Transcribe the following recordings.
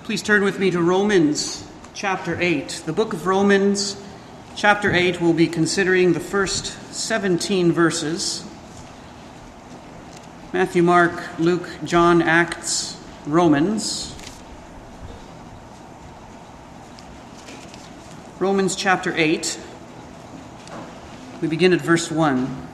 Please turn with me to Romans chapter 8. The book of Romans chapter 8 will be considering the first 17 verses. Matthew, Mark, Luke, John, Acts, Romans. Romans chapter 8. We begin at verse 1.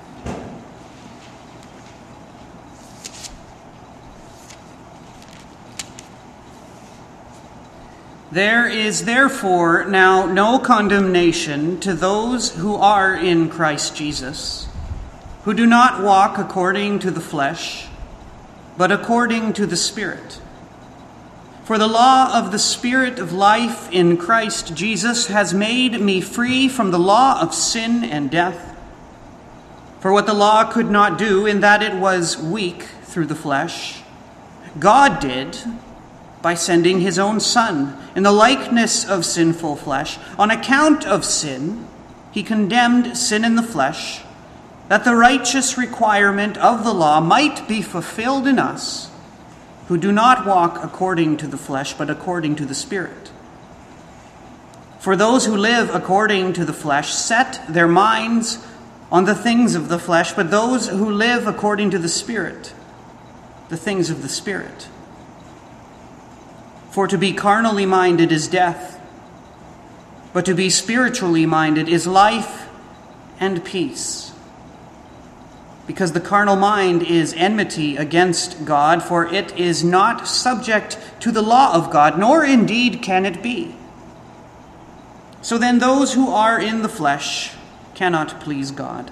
There is therefore now no condemnation to those who are in Christ Jesus, who do not walk according to the flesh, but according to the Spirit. For the law of the Spirit of life in Christ Jesus has made me free from the law of sin and death. For what the law could not do, in that it was weak through the flesh, God did by sending his own Son in the likeness of sinful flesh. On account of sin, he condemned sin in the flesh, that the righteous requirement of the law might be fulfilled in us, who do not walk according to the flesh, but according to the Spirit. For those who live according to the flesh set their minds on the things of the flesh, but those who live according to the Spirit, the things of the Spirit. For to be carnally minded is death, but to be spiritually minded is life and peace. Because the carnal mind is enmity against God, for it is not subject to the law of God, nor indeed can it be. So then those who are in the flesh cannot please God.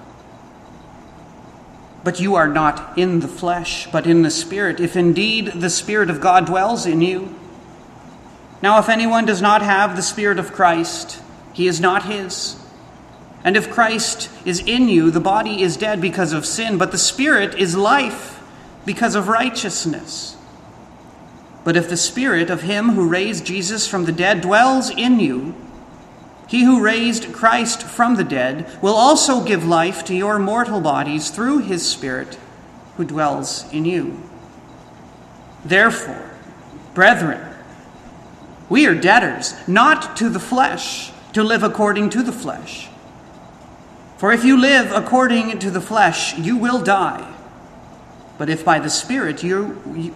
But you are not in the flesh, but in the Spirit, if indeed the Spirit of God dwells in you. Now, if anyone does not have the Spirit of Christ, he is not his. And if Christ is in you, the body is dead because of sin, but the Spirit is life because of righteousness. But if the Spirit of him who raised Jesus from the dead dwells in you, he who raised Christ from the dead will also give life to your mortal bodies through his Spirit who dwells in you. Therefore, brethren, we are debtors, not to the flesh, to live according to the flesh. For if you live according to the flesh, you will die. But if by the Spirit you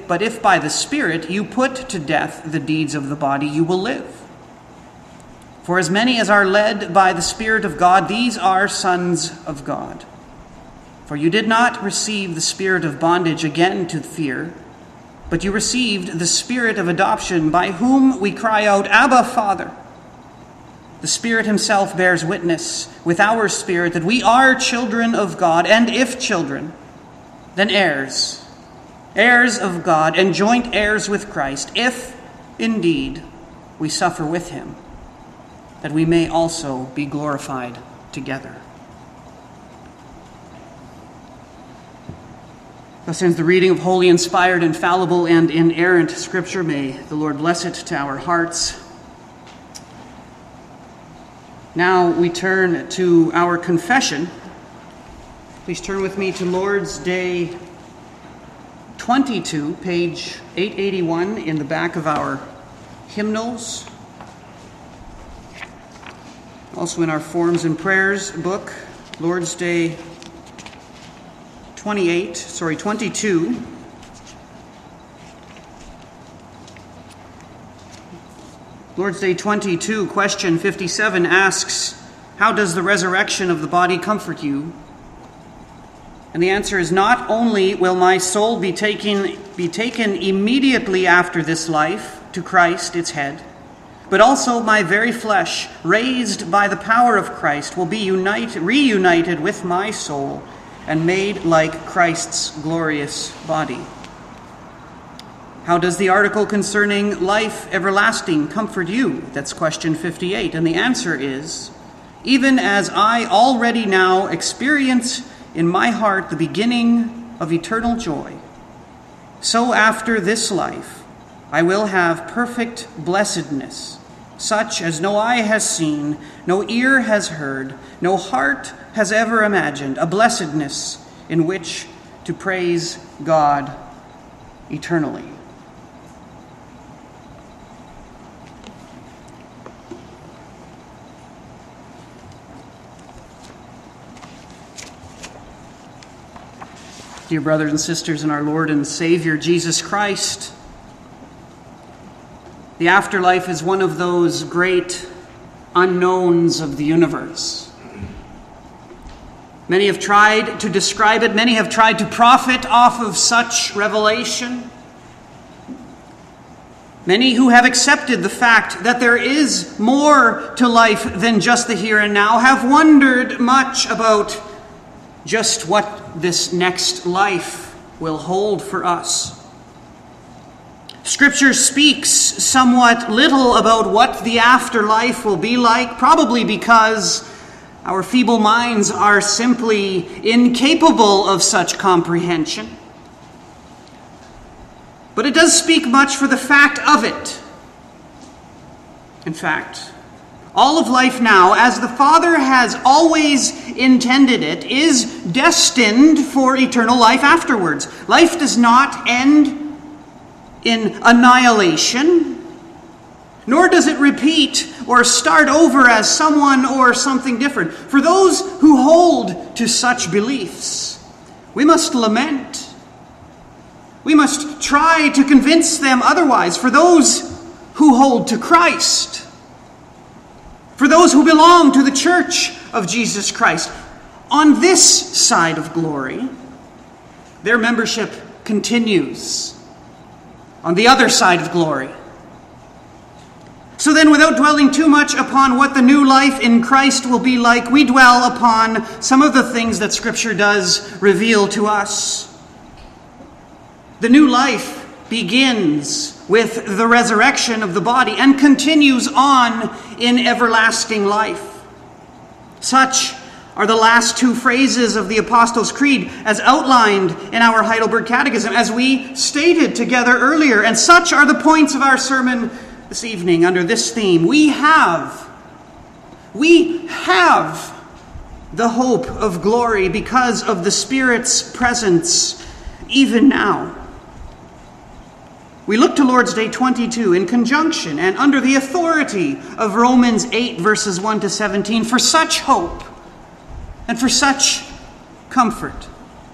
put to death the deeds of the body, you will live. For as many as are led by the Spirit of God, these are sons of God. For you did not receive the spirit of bondage again to fear, but you received the Spirit of adoption, by whom we cry out, Abba, Father. The Spirit himself bears witness with our spirit that we are children of God, and if children, then heirs, heirs of God, and joint heirs with Christ, if indeed we suffer with him, that we may also be glorified together. Thus ends the reading of holy, inspired, infallible, and inerrant Scripture. May the Lord bless it to our hearts. Now we turn to our confession. Please turn with me to Lord's Day 22, page 881 in the back of our hymnals. Also in our Forms and Prayers book, Lord's Day 22. Lord's Day 22, question 57 asks, how does the resurrection of the body comfort you? And the answer is, not only will my soul be taken immediately after this life to Christ, its head, but also my very flesh, raised by the power of Christ, will be reunited with my soul and made like Christ's glorious body. How does the article concerning life everlasting comfort you? That's question 58. And the answer is, even as I already now experience in my heart the beginning of eternal joy, so after this life I will have perfect blessedness, such as no eye has seen, no ear has heard, no heart has ever imagined, a blessedness in which to praise God eternally. Dear brothers and sisters in our Lord and Savior, Jesus Christ, the afterlife is one of those great unknowns of the universe. Many have tried to describe it. Many have tried to profit off of such revelation. Many who have accepted the fact that there is more to life than just the here and now have wondered much about just what this next life will hold for us. Scripture speaks somewhat little about what the afterlife will be like, probably because our feeble minds are simply incapable of such comprehension. But it does speak much for the fact of it. In fact, all of life now, as the Father has always intended it, is destined for eternal life afterwards. Life does not end in annihilation, nor does it repeat or start over as someone or something different. For those who hold to such beliefs, we must lament. We must try to convince them otherwise. For those who hold to Christ, for those who belong to the Church of Jesus Christ, on this side of glory, their membership continues. On the other side of glory. So then, without dwelling too much upon what the new life in Christ will be like, we dwell upon some of the things that Scripture does reveal to us. The new life begins with the resurrection of the body and continues on in everlasting life. Such are the last two phrases of the Apostles' Creed as outlined in our Heidelberg Catechism, as we stated together earlier. And such are the points of our sermon this evening under this theme. We have the hope of glory because of the Spirit's presence even now. We look to Lord's Day 22 in conjunction and under the authority of Romans 8 verses 1 to 17 for such hope and for such comfort.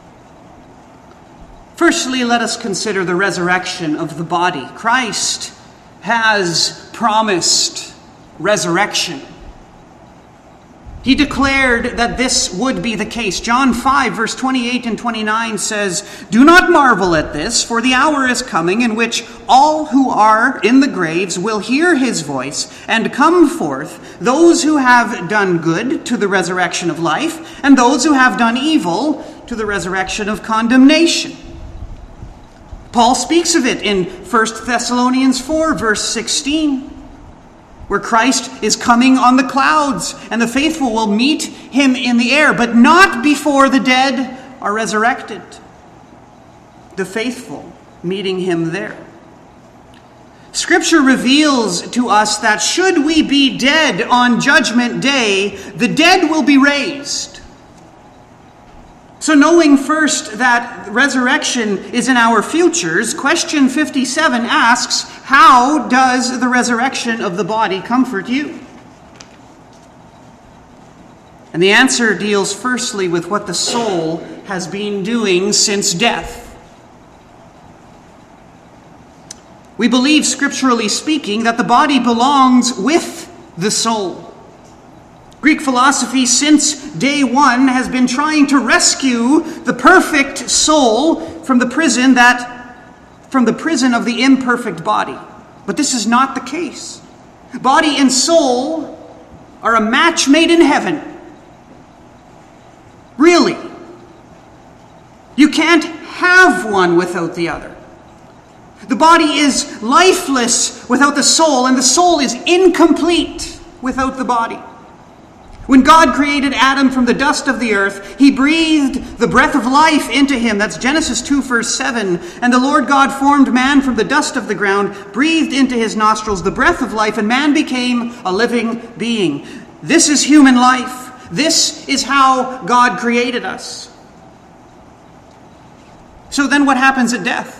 Firstly, let us consider the resurrection of the body. Christ has promised resurrection. He declared that this would be the case. John 5, verse 28 and 29 says, "Do not marvel at this, for the hour is coming in which all who are in the graves will hear his voice and come forth, those who have done good to the resurrection of life, and those who have done evil to the resurrection of condemnation." Paul speaks of it in 1 Thessalonians 4, verse 16. Where Christ is coming on the clouds, and the faithful will meet him in the air, but not before the dead are resurrected. The faithful meeting him there. Scripture reveals to us that should we be dead on Judgment Day, the dead will be raised. So knowing first that resurrection is in our futures, question 57 asks, how does the resurrection of the body comfort you? And the answer deals firstly with what the soul has been doing since death. We believe, scripturally speaking, that the body belongs with the soul. Greek philosophy since day one has been trying to rescue the perfect soul from the prison of the imperfect body. But this is not the case. Body and soul are a match made in heaven. Really. You can't have one without the other. The body is lifeless without the soul, and the soul is incomplete without the body. When God created Adam from the dust of the earth, he breathed the breath of life into him. That's Genesis 2, verse 7. And the Lord God formed man from the dust of the ground, breathed into his nostrils the breath of life, and man became a living being. This is human life. This is how God created us. So then what happens at death?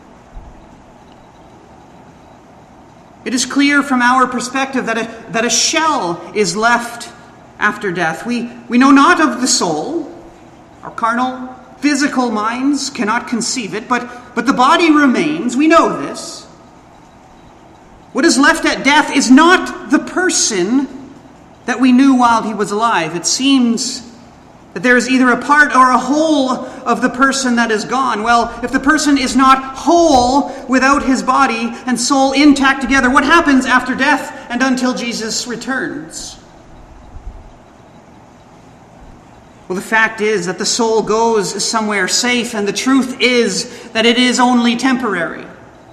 It is clear from our perspective that a shell is left after death. We know not of the soul, our carnal, physical minds cannot conceive it, but the body remains. We know this. What is left at death is not the person that we knew while he was alive. It seems that there is either a part or a whole of the person that is gone. Well, if the person is not whole without his body and soul intact together, what happens after death and until Jesus returns? Well, the fact is that the soul goes somewhere safe, and the truth is that it is only temporary.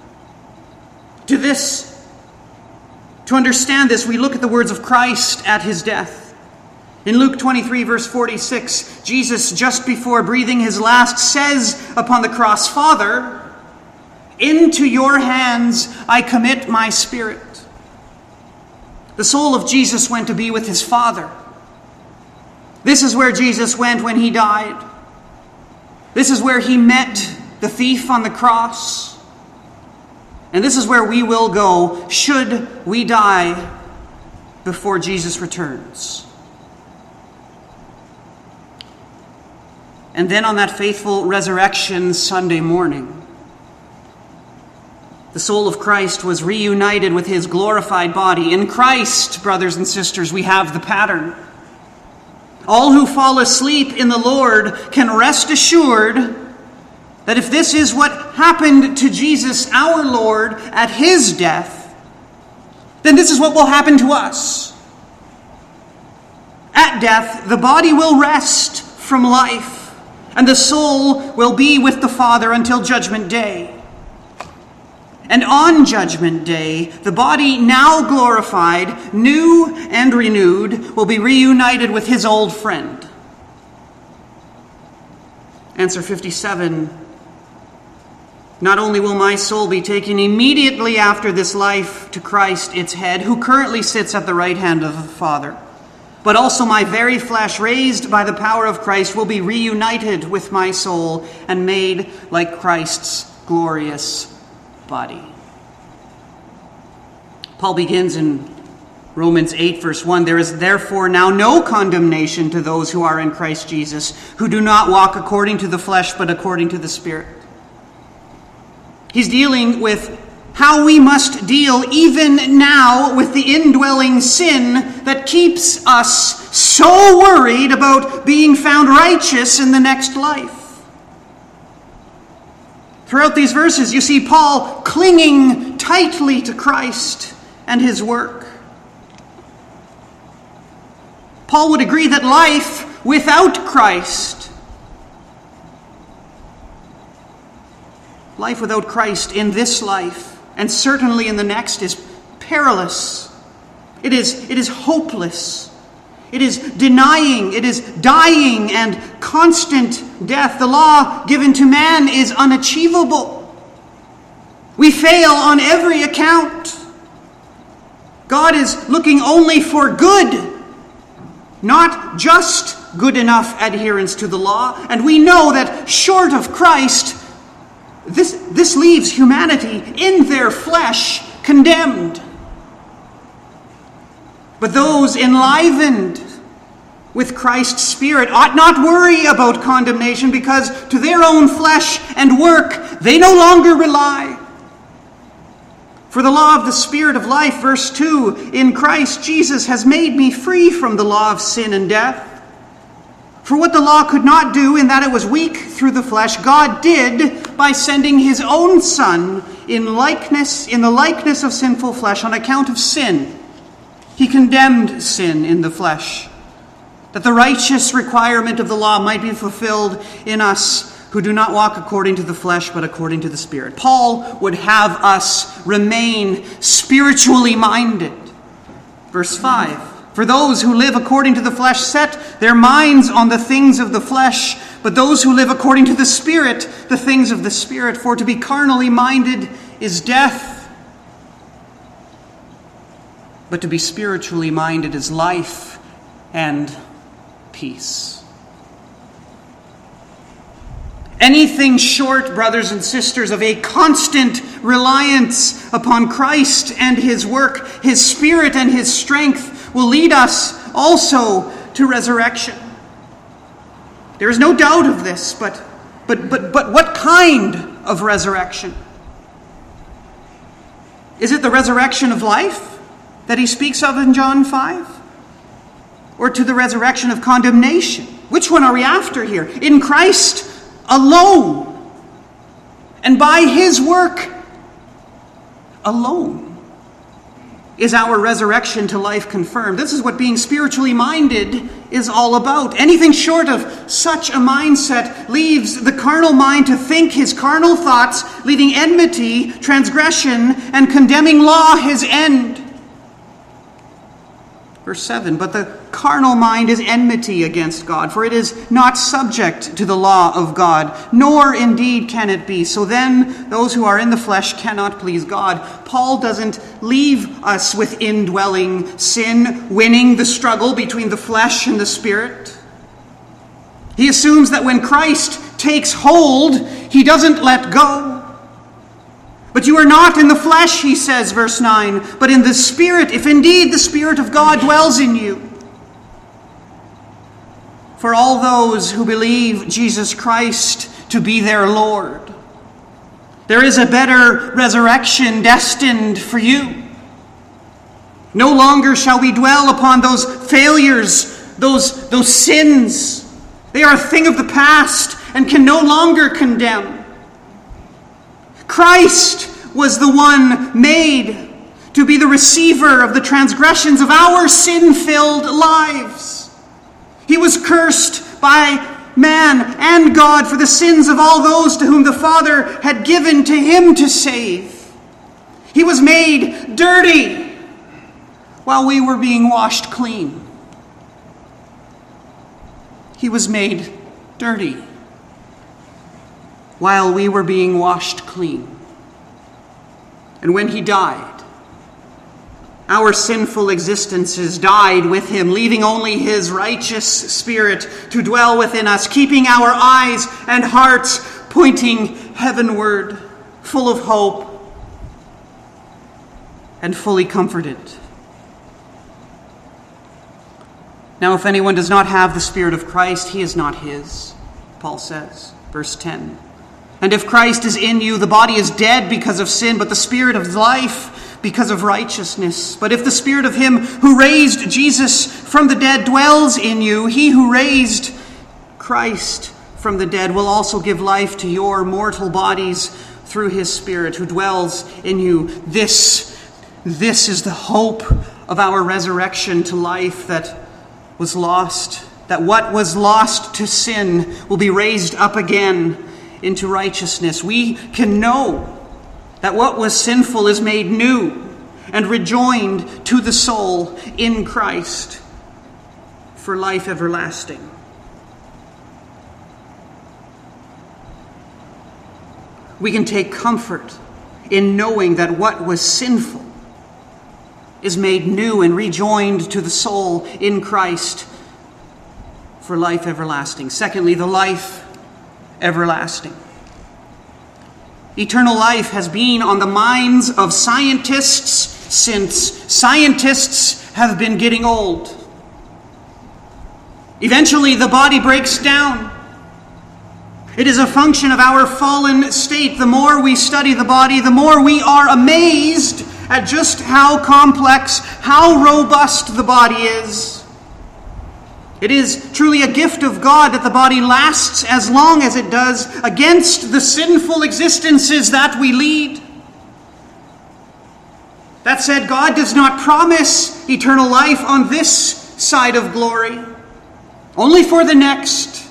To understand this, we look at the words of Christ at his death. In Luke 23, verse 46, Jesus, just before breathing his last, says upon the cross, "Father, into your hands I commit my spirit." The soul of Jesus went to be with his Father. This is where Jesus went when he died. This is where he met the thief on the cross. And this is where we will go should we die before Jesus returns. And then on that faithful resurrection Sunday morning, the soul of Christ was reunited with his glorified body. In Christ, brothers and sisters, we have the pattern. All who fall asleep in the Lord can rest assured that if this is what happened to Jesus, our Lord, at his death, then this is what will happen to us. At death, the body will rest from life, and the soul will be with the Father until Judgment Day. And on Judgment Day, the body, now glorified, new and renewed, will be reunited with his old friend. Answer 57. Not only will my soul be taken immediately after this life to Christ, its head, who currently sits at the right hand of the Father, but also my very flesh, raised by the power of Christ, will be reunited with my soul and made like Christ's glorious body. Paul begins in Romans 8, verse 1, "There is therefore now no condemnation to those who are in Christ Jesus, who do not walk according to the flesh, but according to the Spirit." He's dealing with how we must deal even now with the indwelling sin that keeps us so worried about being found righteous in the next life. Throughout these verses, you see Paul clinging tightly to Christ and his work. Paul would agree that life without Christ, life without Christ in this life, and certainly in the next, is perilous. It is hopeless. It is denying, it is dying and constant death. The law given to man is unachievable. We fail on every account. God is looking only for good, not just good enough adherence to the law. And we know that short of Christ, this leaves humanity in their flesh condemned. But those enlivened with Christ's Spirit ought not worry about condemnation, because to their own flesh and work they no longer rely. For the law of the Spirit of life, verse 2, in Christ Jesus has made me free from the law of sin and death. For what the law could not do, in that it was weak through the flesh, God did by sending his own Son in the likeness of sinful flesh on account of sin. He condemned sin in the flesh, that the righteous requirement of the law might be fulfilled in us who do not walk according to the flesh, but according to the Spirit. Paul would have us remain spiritually minded. Verse 5, "For those who live according to the flesh set their minds on the things of the flesh, but those who live according to the Spirit, the things of the Spirit. For to be carnally minded is death, but to be spiritually minded is life and peace." Anything short, brothers and sisters, of a constant reliance upon Christ and his work, his Spirit and his strength, will lead us also to resurrection. There is no doubt of this, but But what kind of resurrection? Is it the resurrection of life that he speaks of in John 5? Or to the resurrection of condemnation? Which one are we after here? In Christ alone, and by his work alone, is our resurrection to life confirmed. This is what being spiritually minded is all about. Anything short of such a mindset leaves the carnal mind to think his carnal thoughts, leading enmity, transgression, and condemning law his end. Verse 7, but the carnal mind is enmity against God, for it is not subject to the law of God, nor indeed can it be. So then those who are in the flesh cannot please God. Paul doesn't leave us with indwelling sin, winning the struggle between the flesh and the spirit. He assumes that when Christ takes hold, he doesn't let go. But you are not in the flesh, he says, verse 9, but in the Spirit, if indeed the Spirit of God dwells in you. For all those who believe Jesus Christ to be their Lord, there is a better resurrection destined for you. No longer shall we dwell upon those failures, those sins. They are a thing of the past and can no longer condemn. Christ was the one made to be the receiver of the transgressions of our sin-filled lives. He was cursed by man and God for the sins of all those to whom the Father had given to him to save. He was made dirty while we were being washed clean. He was made dirty while we were being washed clean. And when he died, our sinful existences died with him, leaving only his righteous Spirit to dwell within us, keeping our eyes and hearts pointing heavenward, full of hope and fully comforted. Now, if anyone does not have the Spirit of Christ, he is not his, Paul says, verse 10. And if Christ is in you, the body is dead because of sin, but the Spirit of life because of righteousness. But if the Spirit of him who raised Jesus from the dead dwells in you, he who raised Christ from the dead will also give life to your mortal bodies through his Spirit who dwells in you. This is the hope of our resurrection to life that was lost, that what was lost to sin will be raised up again into righteousness. We can know that what was sinful is made new and rejoined to the soul in Christ for life everlasting. We can take comfort in knowing that what was sinful is made new and rejoined to the soul in Christ for life everlasting. Secondly, the life everlasting. Eternal life has been on the minds of scientists since scientists have been getting old. Eventually, the body breaks down. It is a function of our fallen state. The more we study the body, the more we are amazed at just how complex, how robust the body is. It is truly a gift of God that the body lasts as long as it does against the sinful existences that we lead. That said, God does not promise eternal life on this side of glory, only for the next.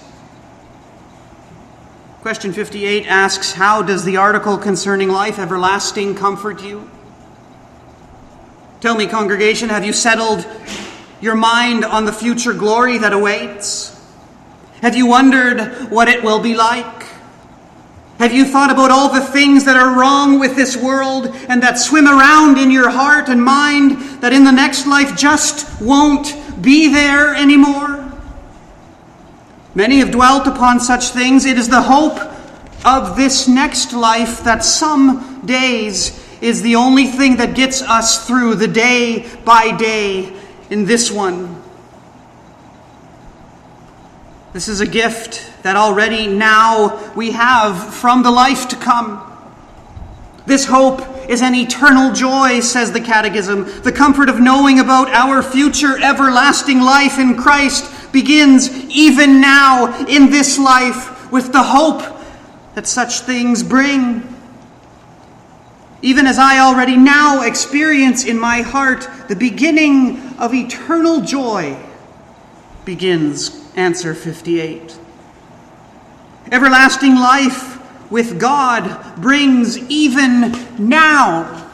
Question 58 asks, how does the article concerning life everlasting comfort you? Tell me, congregation, have you settled your mind on the future glory that awaits? Have you wondered what it will be like? Have you thought about all the things that are wrong with this world and that swim around in your heart and mind that in the next life just won't be there anymore? Many have dwelt upon such things. It is the hope of this next life that some days is the only thing that gets us through the day by day in this one. This is a gift that already now we have from the life to come. This hope is an eternal joy, says the Catechism. The comfort of knowing about our future everlasting life in Christ begins even now in this life with the hope that such things bring. Even as I already now experience in my heart the beginning of eternal joy, begins answer 58. Everlasting life with God brings even now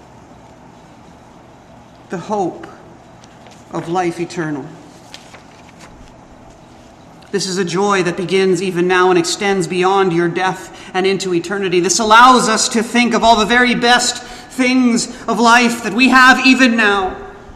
the hope of life eternal. This is a joy that begins even now and extends beyond your death and into eternity. This allows us to think of all the very best things of life that we have even now.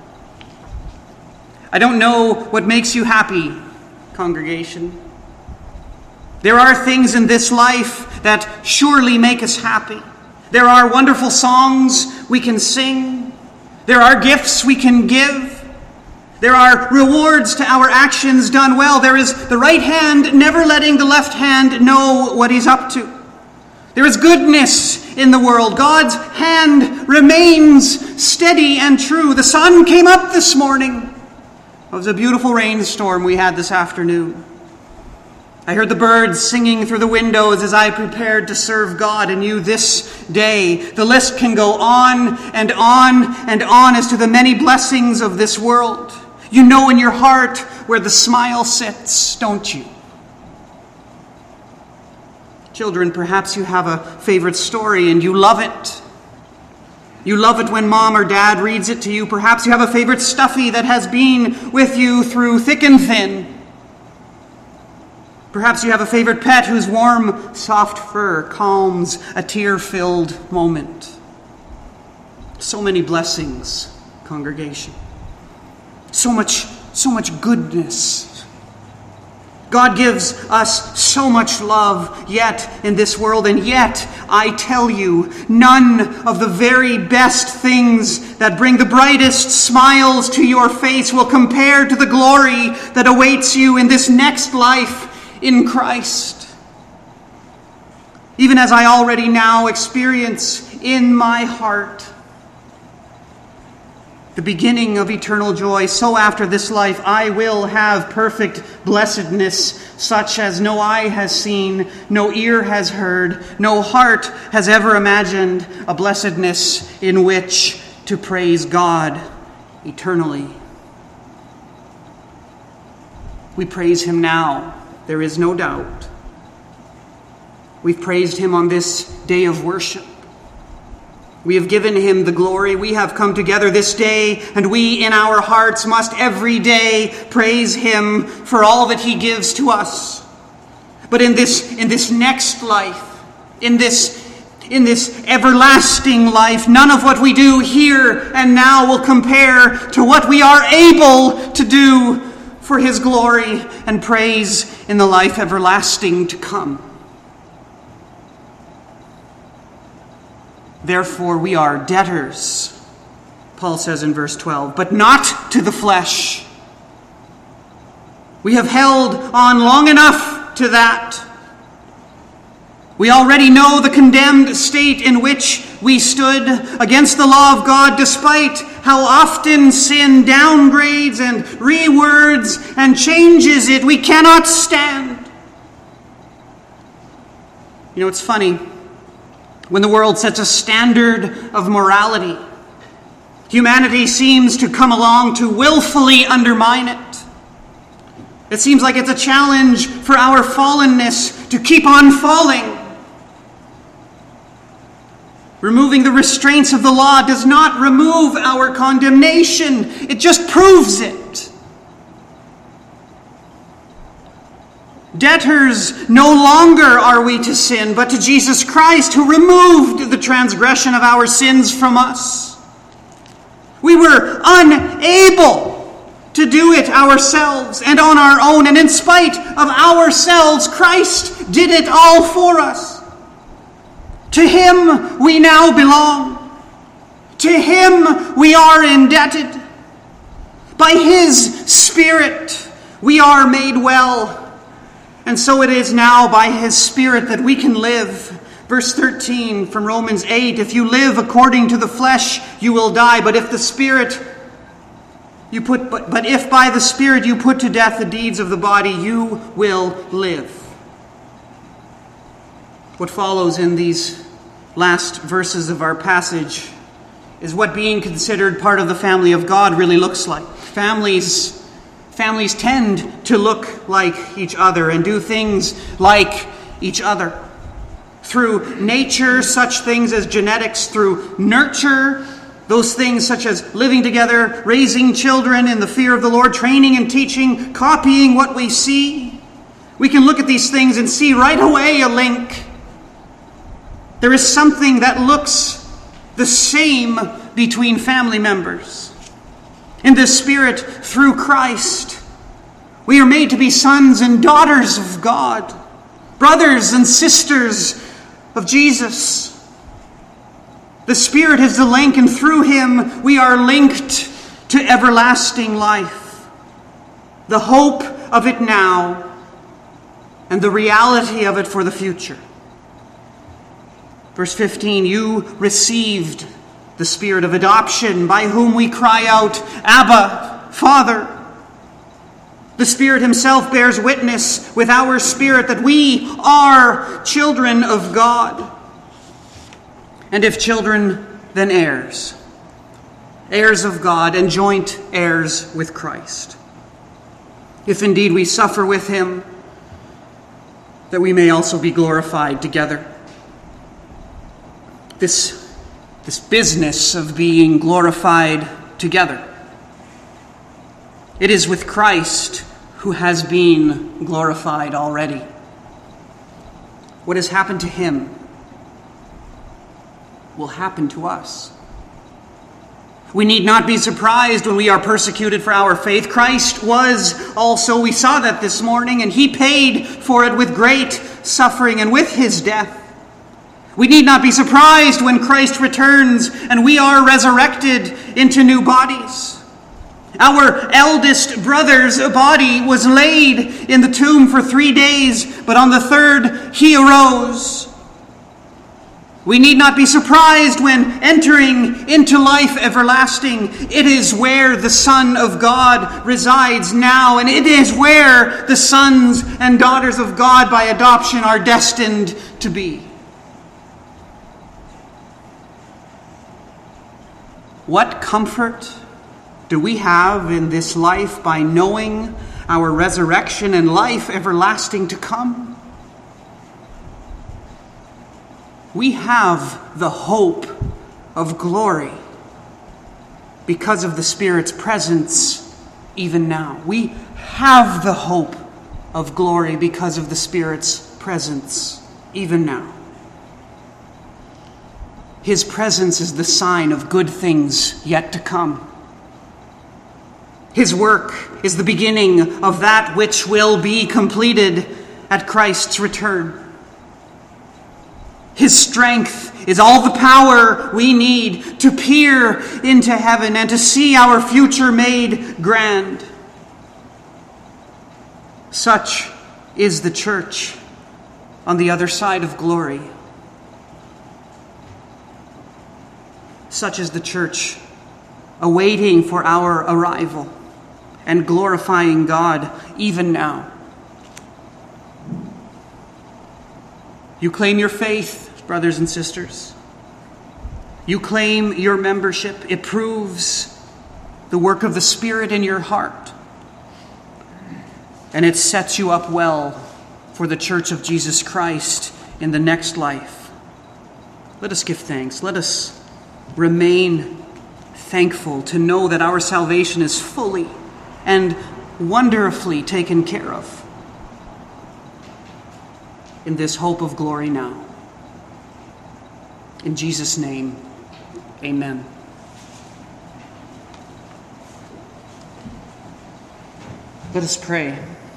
I don't know what makes you happy, congregation. There are things in this life that surely make us happy. There are wonderful songs we can sing. There are gifts we can give. There are rewards to our actions done well. There is the right hand never letting the left hand know what he's up to. There is goodness in the world. God's hand remains steady and true. The sun came up this morning. It was a beautiful rainstorm we had this afternoon. I heard the birds singing through the windows as I prepared to serve God and you this day. The list can go on and on and on as to the many blessings of this world. You know in your heart where the smile sits, don't you? Children, perhaps you have a favorite story and you love it. You love it when mom or dad reads it to you. Perhaps you have a favorite stuffy that has been with you through thick and thin. Perhaps you have a favorite pet whose warm, soft fur calms a tear-filled moment. So many blessings, congregation. So much goodness. God gives us so much love yet in this world, and yet, I tell you, none of the very best things that bring the brightest smiles to your face will compare to the glory that awaits you in this next life in Christ. Even as I already now experience in my heart the beginning of eternal joy, so after this life I will have perfect blessedness, such as no eye has seen, no ear has heard, no heart has ever imagined, a blessedness in which to praise God eternally. We praise him now. There is no doubt. We've praised him on this day of worship. We have given him the glory. We have come together this day, and we in our hearts must every day praise him for all that he gives to us. But in this next life, in this everlasting life, none of what we do here and now will compare to what we are able to do for his glory and praise in the life everlasting to come. Therefore we are debtors, Paul says in verse 12, but not to the flesh. We have held on long enough to that. We already know the condemned state in which we stood against the law of God, despite how often sin downgrades and rewords and changes it. We cannot stand. You know, it's funny. When the world sets a standard of morality, humanity seems to come along to willfully undermine it. It seems like it's a challenge for our fallenness to keep on falling. Removing the restraints of the law does not remove our condemnation. It just proves it. Debtors, no longer are we to sin, but to Jesus Christ, who removed the transgression of our sins from us. We were unable to do it ourselves and on our own, and in spite of ourselves, Christ did it all for us. To him we now belong. To him we are indebted. By his Spirit we are made well. And so it is now by his Spirit that we can live. Verse 13 from Romans 8, if you live according to the flesh, you will die. But if by the Spirit you put to death the deeds of the body, you will live. What follows in these last verses of our passage is what being considered part of the family of God really looks like. Families tend to look like each other and do things like each other. Through nature, such things as genetics; through nurture, those things such as living together, raising children in the fear of the Lord, training and teaching, copying what we see. We can look at these things and see right away a link. There is something that looks the same between family members. In the Spirit, through Christ, we are made to be sons and daughters of God, brothers and sisters of Jesus. The Spirit is the link, and through him we are linked to everlasting life. The hope of it now and the reality of it for the future. Verse 15, you received the Spirit of adoption, by whom we cry out, Abba, Father. The Spirit himself bears witness with our spirit that we are children of God. And if children, then heirs. Heirs of God and joint heirs with Christ. If indeed we suffer with him, that we may also be glorified together. This business of being glorified together. It is with Christ, who has been glorified already. What has happened to him will happen to us. We need not be surprised when we are persecuted for our faith. Christ was also, we saw that this morning, and he paid for it with great suffering and with his death. We need not be surprised when Christ returns and we are resurrected into new bodies. Our eldest brother's body was laid in the tomb for 3 days, but on the third he arose. We need not be surprised when entering into life everlasting. It is where the Son of God resides now, and it is where the sons and daughters of God by adoption are destined to be. What comfort do we have in this life by knowing our resurrection and life everlasting to come? We have the hope of glory because of the Spirit's presence even now. We have the hope of glory because of the Spirit's presence even now. His presence is the sign of good things yet to come. His work is the beginning of that which will be completed at Christ's return. His strength is all the power we need to peer into heaven and to see our future made grand. Such is the church on the other side of glory. Such is the church awaiting for our arrival and glorifying God even now. You claim your faith, brothers and sisters. You claim your membership. It proves the work of the Spirit in your heart. And it sets you up well for the church of Jesus Christ in the next life. Let us give thanks. Let us remain thankful to know that our salvation is fully and wonderfully taken care of in this hope of glory now. In Jesus' name, amen. Let us pray.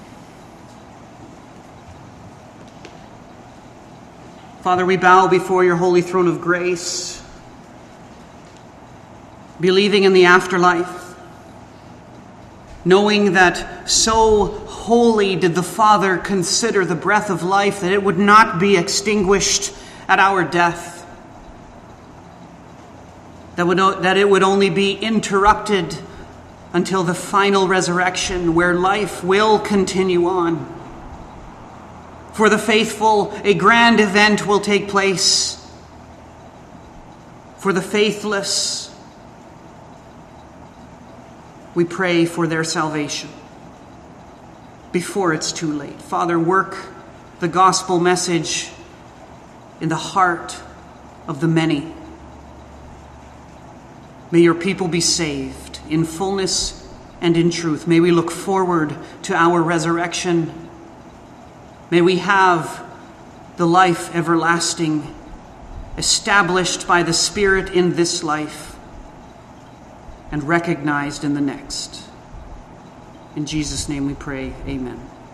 Father, we bow before your holy throne of grace, believing in the afterlife, knowing that so holy did the Father consider the breath of life that it would not be extinguished at our death, that it would only be interrupted until the final resurrection, where life will continue on. For the faithful, a grand event will take place. For the faithless, we pray for their salvation before it's too late. Father, work the gospel message in the heart of the many. May your people be saved in fullness and in truth. May we look forward to our resurrection. May we have the life everlasting established by the Spirit in this life and recognized in the next. In Jesus' name we pray, amen.